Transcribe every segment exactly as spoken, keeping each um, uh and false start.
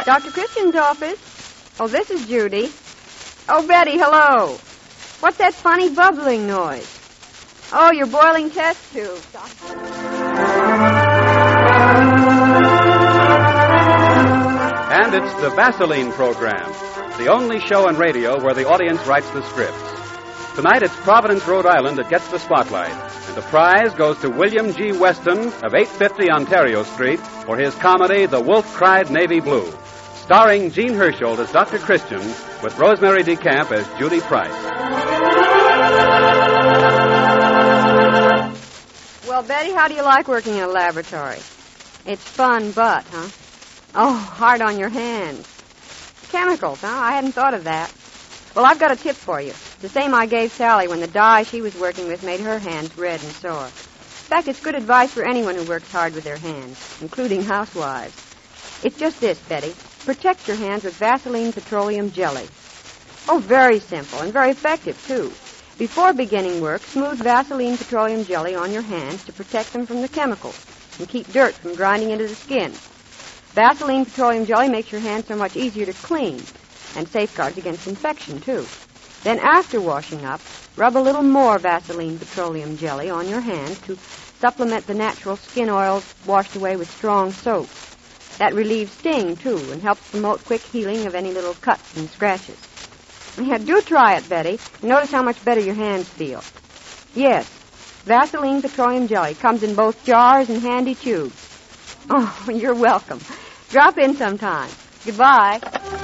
Doctor Christian's office. Oh, this is Judy. Oh, Betty, hello. What's that funny bubbling noise? Oh, you're boiling test tubes. And it's the Vaseline program, the only show on radio where the audience writes the scripts. Tonight it's Providence, Rhode Island that gets the spotlight. And the prize goes to William G. Weston of eight fifty Ontario Street for his comedy, The Wolf Cried Navy Blue, starring Jean Hersholt as Doctor Christian with Rosemary DeCamp as Judy Price. Well, Betty, how do you like working in a laboratory? It's fun, but, huh? Oh, hard on your hands. Chemicals, huh? I hadn't thought of that. Well, I've got a tip for you. The same I gave Sally when the dye she was working with made her hands red and sore. In fact, it's good advice for anyone who works hard with their hands, including housewives. It's just this, Betty. Protect your hands with Vaseline petroleum jelly. Oh, very simple and very effective, too. Before beginning work, smooth Vaseline petroleum jelly on your hands to protect them from the chemicals and keep dirt from grinding into the skin. Vaseline petroleum jelly makes your hands so much easier to clean and safeguards against infection, too. Then after washing up, rub a little more Vaseline petroleum jelly on your hands to supplement the natural skin oils washed away with strong soap. That relieves sting, too, and helps promote quick healing of any little cuts and scratches. Yeah, do try it, Betty, and notice how much better your hands feel. Yes, Vaseline petroleum jelly comes in both jars and handy tubes. Oh, you're welcome. Drop in sometime. Goodbye.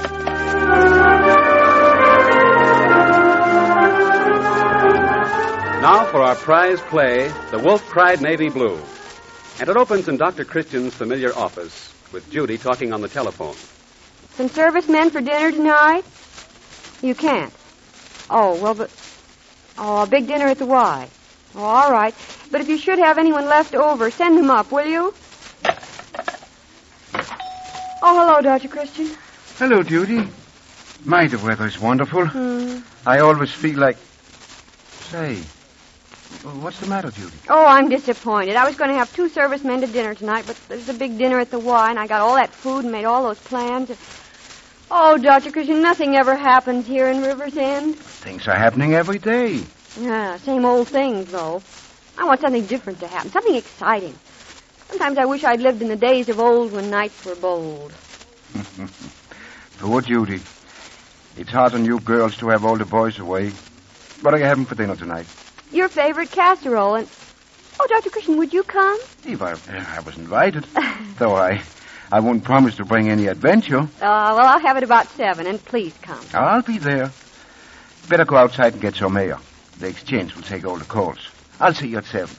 Now for our prize play, The Wolf Cried Navy Blue. And it opens in Doctor Christian's familiar office with Judy talking on the telephone. Some servicemen for dinner tonight? You can't. Oh, well, but... Oh, a big dinner at the Y. Oh, all right. But if you should have anyone left over, send them up, will you? Oh, hello, Doctor Christian. Hello, Judy. My, the weather's wonderful. Hmm. I always feel like... Say, what's the matter, Judy? Oh, I'm disappointed. I was going to have two servicemen to dinner tonight, but there's a big dinner at the Y, and I got all that food and made all those plans. Oh, Doctor Christian, nothing ever happens here in River's End. Things are happening every day. Yeah, same old things, though. I want something different to happen, something exciting. Sometimes I wish I'd lived in the days of old when nights were bold. Poor Judy. It's hard on you girls to have all the boys away. What are you having for dinner tonight? Your favorite casserole and... Oh, Doctor Christian, would you come? If I, I was invited. Though I... I won't promise to bring any adventure. Uh, well, I'll have it about seven, and please come. I'll be there. Better go outside and get some air. The exchange will take all the calls. I'll see you at seven.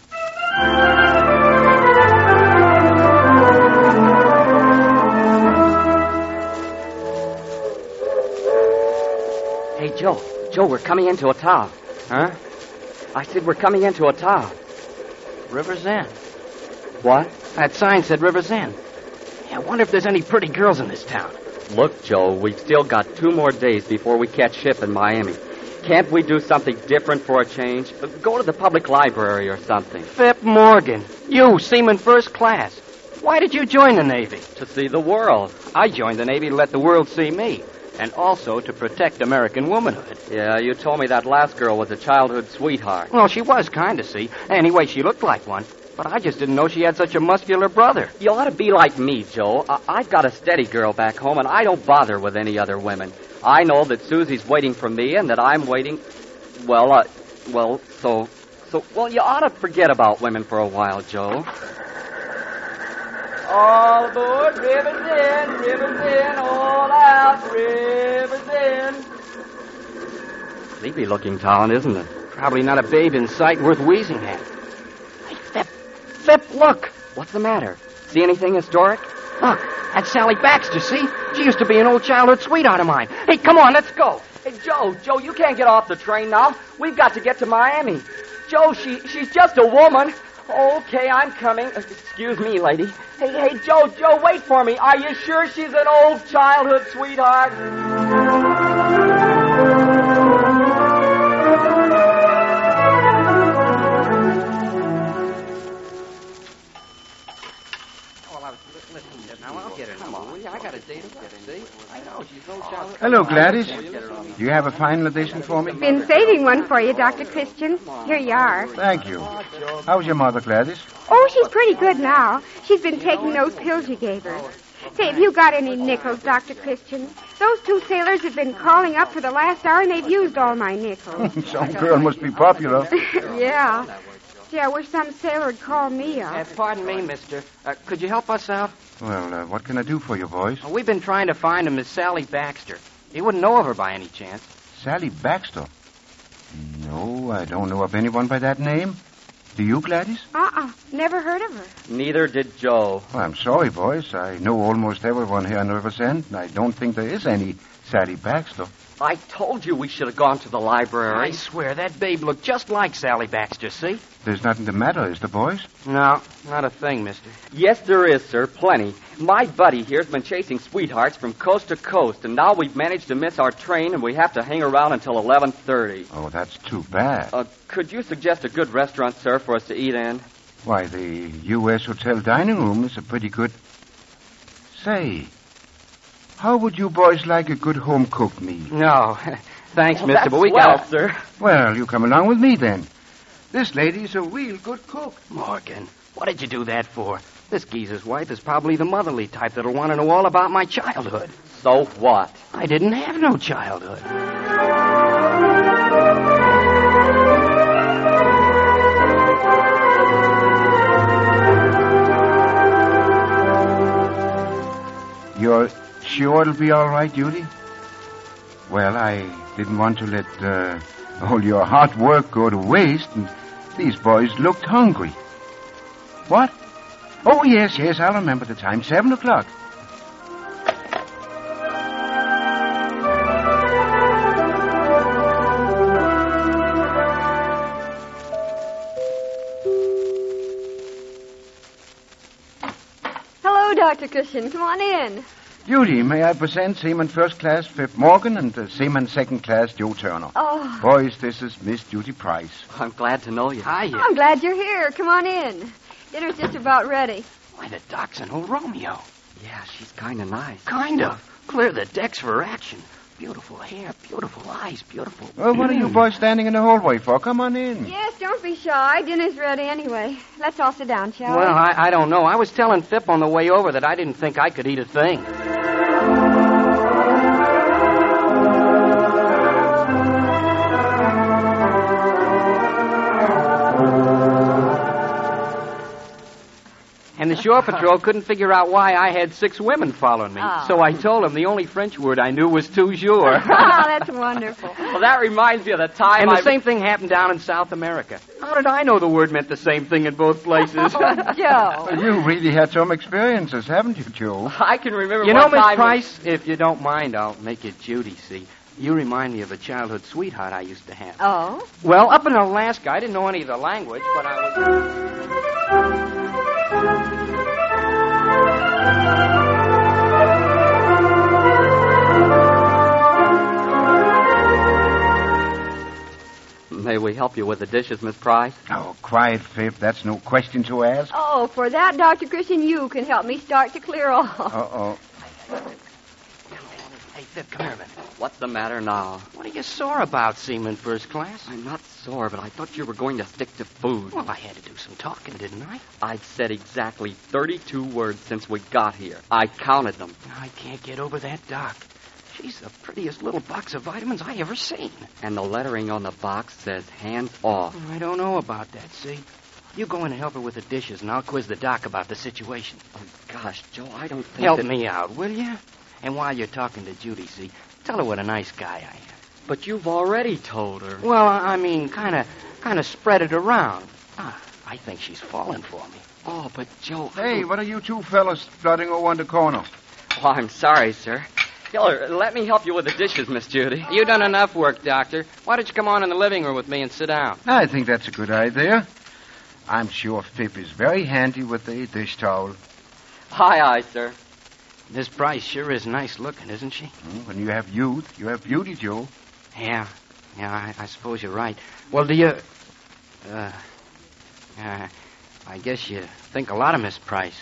Hey, Joe. Joe, we're coming into a town. Huh? I said we're coming into a town. River's End. What? That sign said River's End. I wonder if there's any pretty girls in this town. Look, Joe, we've still got two more days before we catch ship in Miami. Can't we do something different for a change? Go to the public library or something. Fip Morgan. You, seaman first class. Why did you join the Navy? To see the world. I joined the Navy to let the world see me. And also to protect American womanhood. Yeah, you told me that last girl was a childhood sweetheart. Well, she was kind of, see. Anyway, she looked like one. But I just didn't know she had such a muscular brother. You ought to be like me, Joe. I- I've got a steady girl back home, and I don't bother with any other women. I know that Susie's waiting for me and that I'm waiting... Well, uh, well, so... So, well, you ought to forget about women for a while, Joe. All aboard, River's End, River's End, all out, River's End. Sleepy-looking town, isn't it? Probably not a babe in sight worth wheezing at. Hey, Fip, Fip, look. What's the matter? See anything historic? Look, that's Sally Baxter, see? She used to be an old childhood sweetheart of mine. Hey, come on, let's go. Hey, Joe, Joe, you can't get off the train now. We've got to get to Miami. Joe, she she's just a woman. Okay, I'm coming. Uh, excuse me, lady. Hey, hey, Joe, Joe, wait for me. Are you sure she's an old childhood sweetheart? Listen, now I'll get her. Come on. I got a date of birth, see? I know. She's no child. Hello, Gladys. Do you have a final edition for me? Been saving one for you, Doctor Christian. Here you are. Thank you. How's your mother, Gladys? Oh, she's pretty good now. She's been taking those pills you gave her. Say, have you got any nickels, Doctor Christian? Those two sailors have been calling up for the last hour, and they've used all my nickels. Some girl must be popular. Yeah. Gee, I wish some sailor would call me up. Uh, pardon me, mister. Uh, could you help us out? Well, uh, what can I do for you, boys? Uh, we've been trying to find a Miss Sally Baxter. You wouldn't know of her by any chance. Sally Baxter? No, I don't know of anyone by that name. Do you, Gladys? Uh-uh. Never heard of her. Neither did Joe. Well, I'm sorry, boys. I know almost everyone here in Riversend, and I don't think there is any Sally Baxter. I told you we should have gone to the library. I swear, that babe looked just like Sally Baxter, see? There's nothing the matter, is there, boys? No, not a thing, mister. Yes, there is, sir. Plenty. My buddy here's been chasing sweethearts from coast to coast, and now we've managed to miss our train, and we have to hang around until eleven thirty. Oh, that's too bad. Uh, could you suggest a good restaurant, sir, for us to eat in? Why, the U S Hotel dining room is a pretty good... Say, how would you boys like a good home-cooked meal? No, thanks, Well, mister, that's but we swell, got... sir. Well, you come along with me, then. This lady's a real good cook. Morgan, what did you do that for? This geezer's wife is probably the motherly type that'll want to know all about my childhood. So what? I didn't have no childhood. You're sure it'll be all right, Judy? Well, I didn't want to let uh, all your hard work go to waste, and these boys looked hungry. What? Oh, yes, yes, I'll remember the time. Seven o'clock. Hello, Doctor Christian. Come on in. Judy, may I present Seaman First Class Phip Morgan and uh, Seaman Second Class Joe Turner. Oh, Boys, this is Miss Judy Price. I'm glad to know you. Hiya. I'm glad you're here. Come on in. Dinner's just about ready. Why, the doc's an old Romeo. Yeah, she's kind of nice. Kind of. Clear the decks for action. Beautiful hair, beautiful eyes, beautiful... Well, what are you boys standing in the hallway for? Come on in. Yes, don't be shy. Dinner's ready anyway. Let's all sit down, shall Well, we? I, I don't know. I was telling Phip on the way over that I didn't think I could eat a thing. And the shore patrol couldn't figure out why I had six women following me. Oh. So I told them the only French word I knew was toujours. Ah, that's wonderful. Well, that reminds me of the time And I... the same thing happened down in South America. How did I know the word meant the same thing in both places? Oh, Joe. Well, you really had some experiences, haven't you, Joe? I can remember You one know, Miss time... Price, if you don't mind, I'll make it Judy, see. You remind me of a childhood sweetheart I used to have. Oh? Well, up in Alaska, I didn't know any of the language, but I was... May we help you with the dishes, Miss Price? Oh, quiet, Phip. That's no question to ask. Oh, for that, Doctor Christian, you can help me start to clear off. Uh-oh. Hey, Phip, come here a minute. What's the matter now? What are you sore about, Seaman First Class? I'm not sore, but I thought you were going to stick to food. Well, I had to do some talking, didn't I? I've said exactly thirty-two words since we got here. I counted them. I can't get over that doc. She's the prettiest little box of vitamins I ever seen. And the lettering on the box says hands off. I don't know about that, see? You go in and help her with the dishes, and I'll quiz the doc about the situation. Oh, gosh, Joe, I don't think Help that... me out, will you? And while you're talking to Judy, see, tell her what a nice guy I am. But you've already told her. Well, I mean, kind of kind of spread it around. Ah, I think she's falling for me. Oh, but Joe... I Hey, don't- what are you two fellas flooding over in the corner? Oh, I'm sorry, sir. Here, let me help you with the dishes, Miss Judy. You done enough work, Doctor. Why don't you come on in the living room with me and sit down? I think that's a good idea. I'm sure Phip is very handy with the dish towel. Aye, aye, sir. Miss Price sure is nice looking, isn't she? Hmm, When you have youth, you have beauty, Joe. Yeah, yeah, I, I suppose you're right. Well, do you... Uh, uh, I guess you think a lot of Miss Price, huh?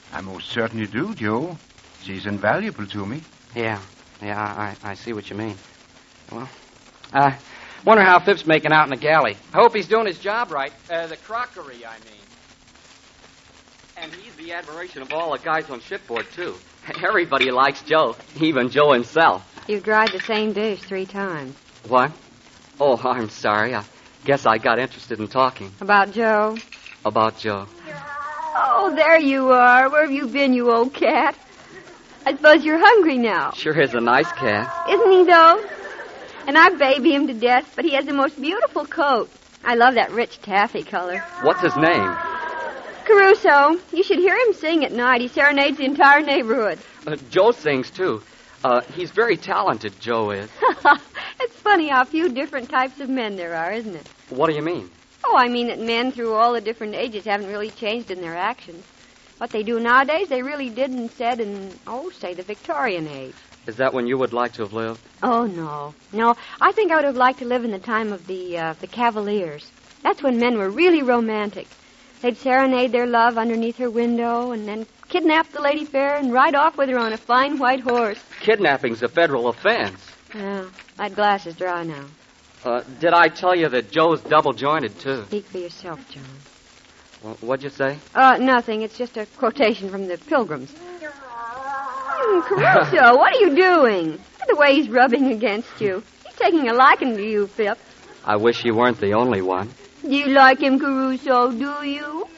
I most certainly do, Joe. She's invaluable to me. Yeah, yeah, I, I see what you mean. Well, I wonder how Fip's making out in the galley. I hope he's doing his job right. Uh, the crockery, I mean. And he's the admiration of all the guys on shipboard, too. Everybody likes Joe, even Joe himself. You've dried the same dish three times. What? Oh, I'm sorry. I guess I got interested in talking. About Joe? About Joe. Oh, there you are. Where have you been, you old cat? I suppose you're hungry now. Sure is a nice cat. Isn't he, though? And I baby him to death, but he has the most beautiful coat. I love that rich taffy color. What's his name? Caruso. You should hear him sing at night. He serenades the entire neighborhood. Uh, Joe sings, too. Uh, he's very talented, Joe is. It's funny how few different types of men there are, isn't it? What do you mean? Oh, I mean that men through all the different ages haven't really changed in their actions. What they do nowadays, they really did and said in, oh, say, the Victorian age. Is that when you would like to have lived? Oh, no. No, I think I would have liked to live in the time of the, uh, the Cavaliers. That's when men were really romantic. They'd serenade their love underneath her window and then kidnap the lady fair and ride off with her on a fine white horse. Kidnapping's a federal offense. Yeah, that glass is dry now. Uh, did I tell you that Joe's double-jointed, too? Speak for yourself, John. Well, what'd you say? Uh, nothing. It's just a quotation from the Pilgrims. Mm, Caruso, what are you doing? Look at the way he's rubbing against you. He's taking a liking to you, Pip. I wish you weren't the only one. Do you like him, Caruso, do you?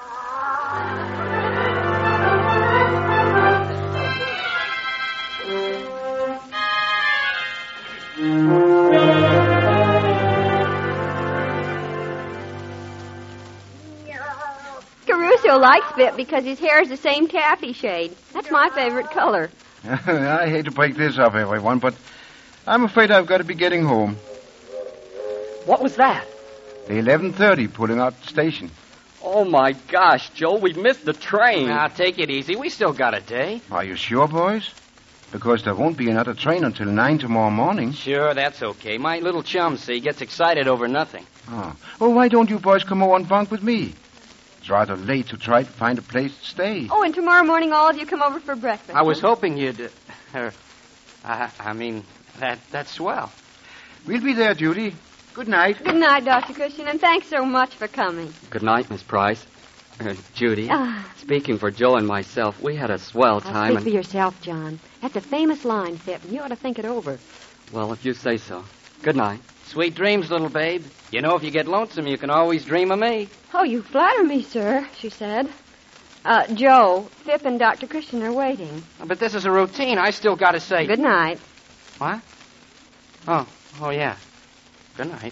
Caruso likes Pip because his hair is the same taffy shade. That's my favorite color. I hate to break this up, everyone, but I'm afraid I've got to be getting home. What was that? The eleven thirty pulling out the station. Oh, my gosh, Joe, we've missed the train. Now, take it easy. We still got a day. Are you sure, boys? Because there won't be another train until nine tomorrow morning. Sure, that's okay. My little chum, see, gets excited over nothing. Oh. Well, why don't you boys come over and bunk with me? It's rather late to try to find a place to stay. Oh, and tomorrow morning all of you come over for breakfast. I was hoping you'd... Uh, I, I mean, that that's swell. We'll be there, Judy. Good night. Good night, Doctor Christian, and thanks so much for coming. Good night, Miss Price. Uh, Judy, Ah. speaking for Joe and myself, we had a swell Now, time. speak and for yourself, John. That's a famous line, Pip, and you ought to think it over. Well, if you say so. Good night. Sweet dreams, little babe. You know, if you get lonesome, you can always dream of me. Oh, you flatter me, sir, she said. Uh, Joe, Pip and Doctor Christian are waiting. But this is a routine. I still got to say... Good night. What? Oh, oh, yeah. Good night.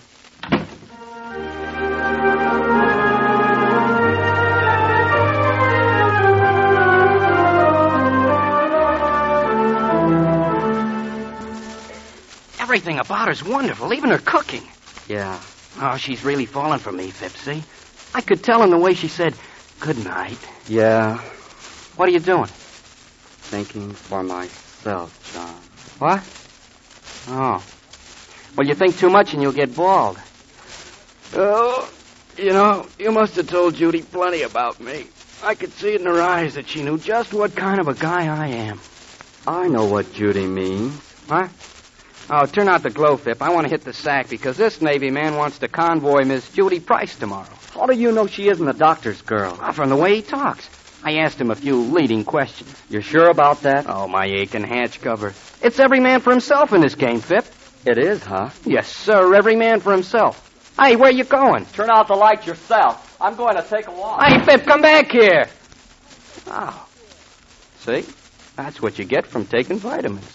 Everything about her's wonderful, even her cooking. Yeah. Oh, she's really falling for me, Fipsy. I could tell in the way she said, good night. Yeah. What are you doing? Thinking for myself, John. What? Oh. Well, you think too much and you'll get bald. Oh, you know, you must have told Judy plenty about me. I could see it in her eyes that she knew just what kind of a guy I am. I know what Judy means. What? Oh, turn out the glow, Fip. I want to hit the sack because this Navy man wants to convoy Miss Judy Price tomorrow. How do you know she isn't a doctor's girl? Well, from the way he talks. I asked him a few leading questions. You're sure about that? Oh, my aching hatch cover. It's every man for himself in this game, Fip. It is, huh? Yes, sir. Every man for himself. Hey, where you going? Turn out the light yourself. I'm going to take a walk. Hey, Fip, come back here. Oh. See? That's what you get from taking vitamins.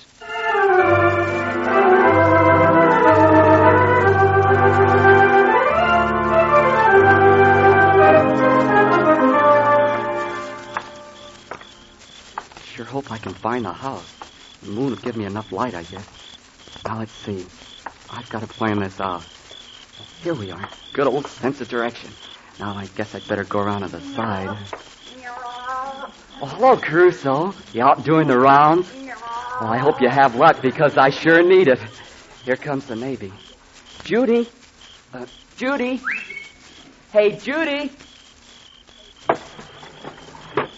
Sure hope I can find a house. The moon will give me enough light, I guess. Now, let's see. I've got to plan this out. Here we are. Good old sense of direction. Now, I guess I'd better go around to the side. Oh, hello, Caruso. You out doing the rounds? Well, I hope you have luck, because I sure need it. Here comes the Navy. Judy? Uh, Judy? Hey, Judy? Who's that?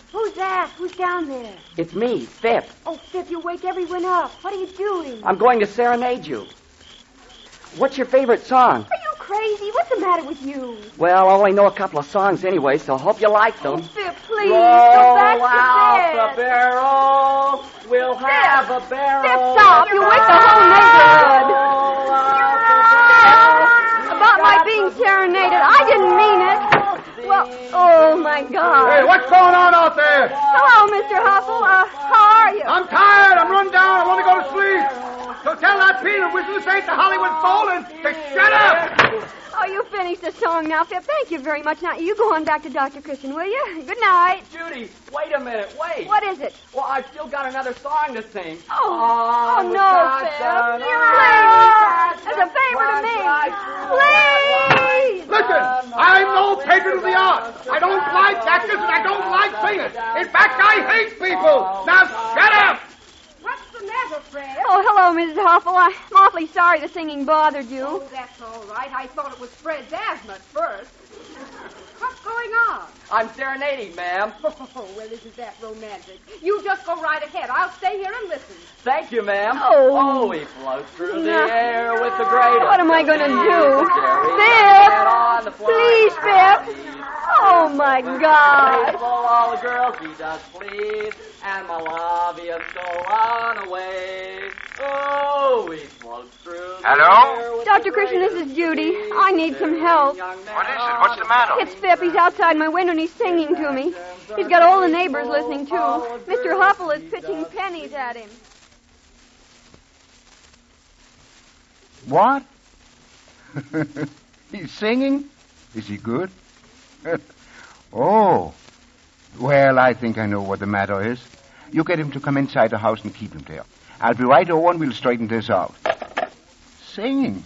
that? Who's down there? It's me, Fip. Oh, Fip, you wake everyone up. What are you doing? I'm going to serenade you. What's your favorite song? Are you crazy? What's the matter with you? Well, I only know a couple of songs anyway, so hope you like them. Oh, Fip, please, Roll go back to out bed. the barrel. We'll Fip, have a barrel. Fip, stop. You wake the whole neighborhood. Roll out the barrel. About my being serenaded. I didn't mean it. Well, oh, my God. Hey, what's going on out there? Hello, Mister Huffle. Uh, how are you? I'm tired. I'm run down. I want to go to sleep. So tell that peanut whistle this ain't the Hollywood Bowl and to shut up. Oh, you finished the song now, Fip. Thank you very much. Now, you go on back to Doctor Christian, will you? Good night. Judy, wait a minute, wait. What is it? Well, I've still got another song to sing. Oh, oh no, Wisconsin, Phil. oh, Please. As a favor to me. Please. Listen, I'm no patron of the arts. I don't like actors and I don't like singers. In fact, I hate people. Now shut up. What's the matter, Fred? Oh, hello, Missus Huffle. I'm awfully sorry the singing bothered you. Oh, that's all right. I thought it was Fred's asthma at first. What's going on? I'm serenading, ma'am. Oh, well, isn't that romantic? You just go right ahead. I'll stay here and listen. Thank you, ma'am. Oh. Oh, we float through the No. air with the greatest. What am I going to do? Fip! Fip! Please, Fip! Oh, my God. Faithful all the girls he does please, and my love is so on away. Oh, we float through the Hello? air with Doctor the Christian, this greatest is Judy. please. I need some help. What is it? What's the matter? It's Fip. He's outside my window and he's singing to me. He's got all the neighbors listening, too. Mister Huffle is pitching pennies at him. What? He's singing? Is he good? Oh. Well, I think I know what the matter is. You get him to come inside the house and keep him there. I'll be right over and we'll straighten this out. Singing?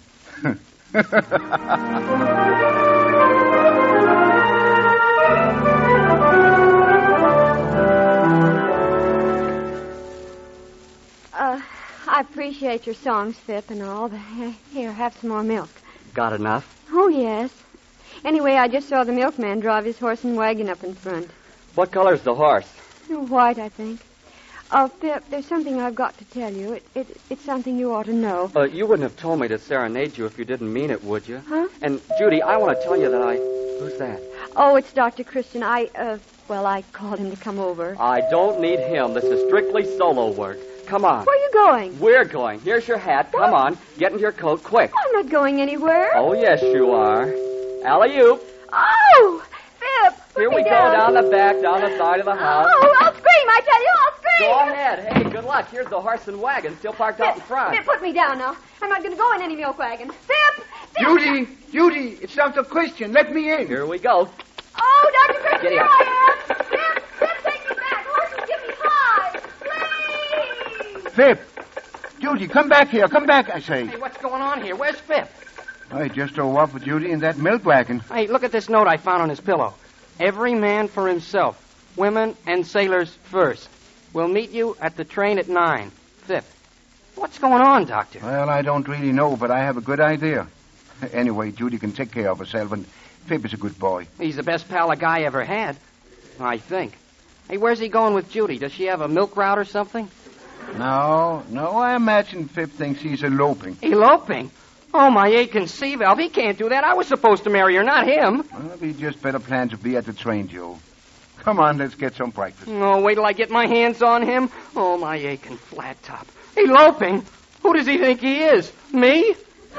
Uh, I appreciate your songs, Fip, and all, but here, have some more milk. Got enough? Oh, yes. Anyway, I just saw the milkman drive his horse and wagon up in front. What color's the horse? White, I think. Oh, Pip, there's something I've got to tell you. It, it, it's something you ought to know. Uh, you wouldn't have told me to serenade you if you didn't mean it, would you? Huh? And, Judy, I want to tell you that I... Who's that? Oh, it's Doctor Christian. I, uh, well, I called him to come over. I don't need him. This is strictly solo work. Come on. Where are you going? We're going. Here's your hat. Come What? on. Get into your coat, quick. I'm not going anywhere. Oh, yes, you are. Alley-oop. Oh, Pip. put Here me we go, down. down the back, down the side of the house. Oh, I'll scream, I tell you, I'll scream. Go ahead. Hey, good luck. Here's the horse and wagon still parked out in Pip, front. Pip, put me down now. I'm not going to go in any milk wagon. Pip! Pip! Judy, Judy, it's Doctor Christian. Let me in. Here we go. Oh, Doctor Christian, Giddy here up. I am. Pip, Pip, take me back. Horses, give me five. Please. Pip! Judy, come back here. Come back, I say. Hey, what's going on here? Where's Fip? I just drove up with Judy in that milk wagon. Hey, look at this note I found on his pillow. Every man for himself. Women and sailors first. We'll meet you at the train at nine. Fip. What's going on, Doctor? Well, I don't really know, but I have a good idea. Anyway, Judy can take care of herself, and Pip is a good boy. He's the best pal a guy ever had. I think. Hey, where's he going with Judy? Does she have a milk route or something? No, no, I imagine Pip thinks he's eloping. Eloping? Oh, my aching sea valve. He can't do that. I was supposed to marry her, not him. Well, we just better plan to be at the train, Joe. Come on, let's get some breakfast. Oh, wait till I get my hands on him. Oh, my aching flat top. Eloping? Who does he think he is? Me?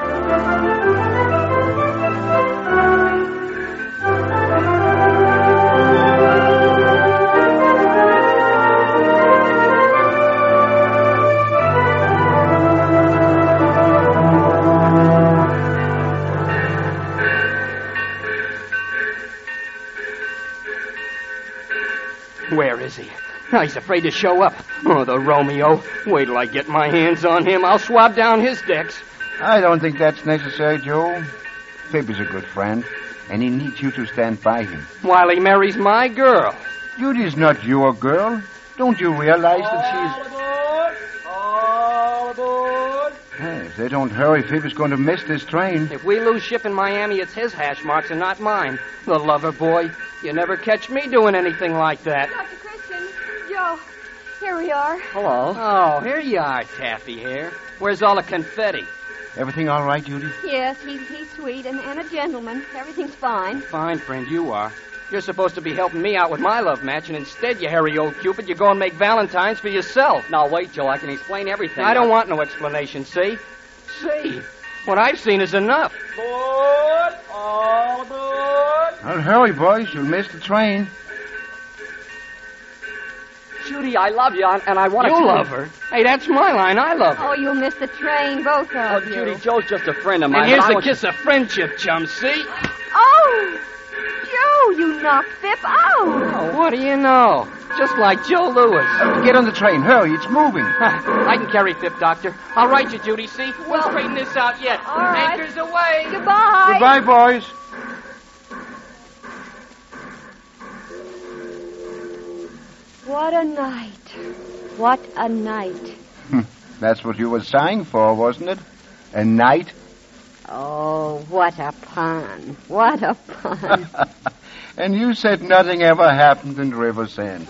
Where is he? Oh, he's afraid to show up. Oh, the Romeo. Wait till I get my hands on him. I'll swab down his decks. I don't think that's necessary, Joe. Pip is a good friend, and he needs you to stand by him. While he marries my girl. Judy's not your girl. Don't you realize that she's... aboard! All aboard! Hey, if they don't hurry, Pip is going to miss this train. If we lose ship in Miami, it's his hash marks and not mine. The lover boy. You never catch me doing anything like that. Doctor Christian. Oh, here we are. Hello. Oh, here you are, Taffy hair. Where's all the confetti? Everything all right, Judy? Yes, he's, he's sweet and, and a gentleman. Everything's fine. Fine, friend, you are. You're supposed to be helping me out with my love match, and instead, you hairy old Cupid, you go and make Valentines for yourself. Now, wait, Joe. I can explain everything. I don't want no explanation, see? See? What I've seen is enough. Board, all aboard. Well, hurry, boys. You'll miss the train. Judy, I love you, and I want to... You love her? Hey, that's my line. I love her. Oh, you'll miss the train, both Oh, of you. Judy, Joe's just a friend of mine. And here's but I the want kiss of friendship, chum, see? Oh! Joe, you knocked Fip out. Oh, what do you know? Just like Joe Lewis. Get on the train. Hurry. It's moving. I can carry Fip, Doctor. I'll write you, Judy, see? We'll Well- straighten this out yet. All right. Anchors away. Goodbye. Goodbye, boys. What a night. What a night. That's what you were sighing for, wasn't it? A night? Oh, what a pun. What a pun. And you said nothing ever happened in Riversend.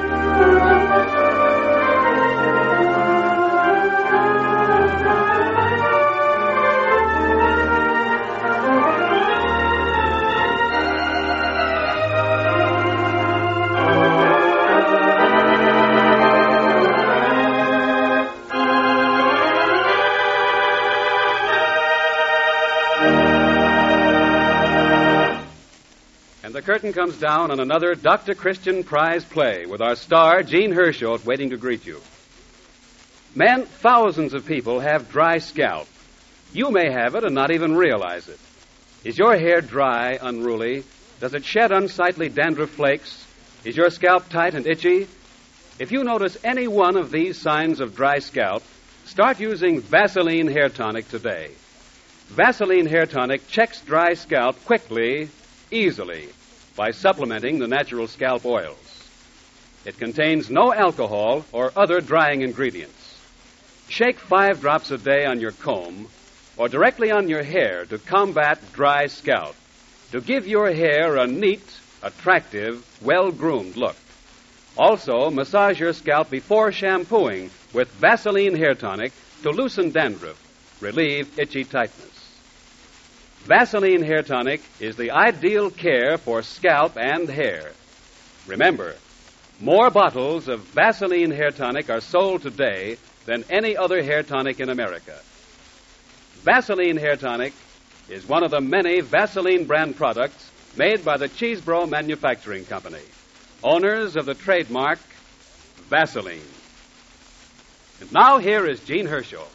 And the curtain comes down on another Doctor Christian Prize play with our star, Gene Hersholt, waiting to greet you. Men, thousands of people have dry scalp. You may have it and not even realize it. Is your hair dry, unruly? Does it shed unsightly dandruff flakes? Is your scalp tight and itchy? If you notice any one of these signs of dry scalp, start using Vaseline Hair Tonic today. Vaseline Hair Tonic checks dry scalp quickly, easily, by supplementing the natural scalp oils. It contains no alcohol or other drying ingredients. Shake five drops a day on your comb or directly on your hair to combat dry scalp, to give your hair a neat, attractive, well-groomed look. Also, massage your scalp before shampooing with Vaseline Hair Tonic to loosen dandruff, relieve itchy tightness. Vaseline Hair Tonic is the ideal care for scalp and hair. Remember, more bottles of Vaseline Hair Tonic are sold today than any other hair tonic in America. Vaseline Hair Tonic is one of the many Vaseline brand products made by the Cheesebro Manufacturing Company, owners of the trademark Vaseline. And now here is Gene Hersholt.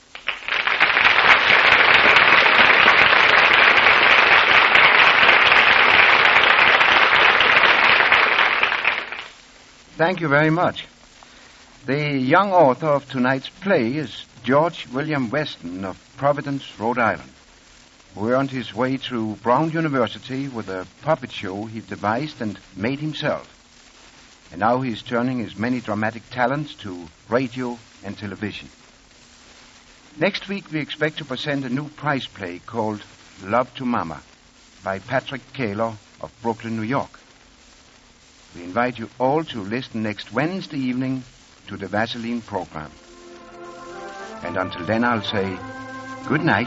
Thank you very much. The young author of tonight's play is George William Weston of Providence, Rhode Island, who earned his way through Brown University with a puppet show he devised and made himself. And now he's turning his many dramatic talents to radio and television. Next week we expect to present a new prize play called Love to Mama by Patrick Kaler of Brooklyn, New York. We invite you all to listen next Wednesday evening to the Vaseline program. And until then, I'll say good night.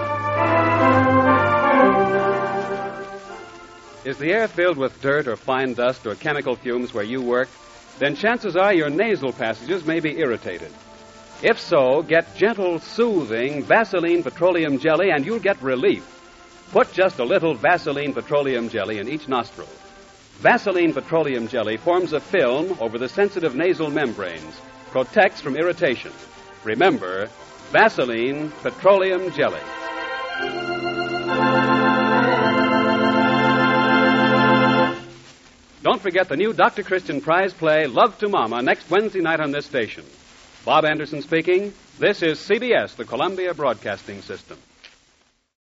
Is the air filled with dirt or fine dust or chemical fumes where you work? Then chances are your nasal passages may be irritated. If so, get gentle, soothing Vaseline Petroleum Jelly and you'll get relief. Put just a little Vaseline Petroleum Jelly in each nostril. Vaseline Petroleum Jelly forms a film over the sensitive nasal membranes, protects from irritation. Remember, Vaseline Petroleum Jelly. Don't forget the new Doctor Christian Prize play, Love to Mama, next Wednesday night on this station. Bob Anderson speaking. This is C B S, the Columbia Broadcasting System.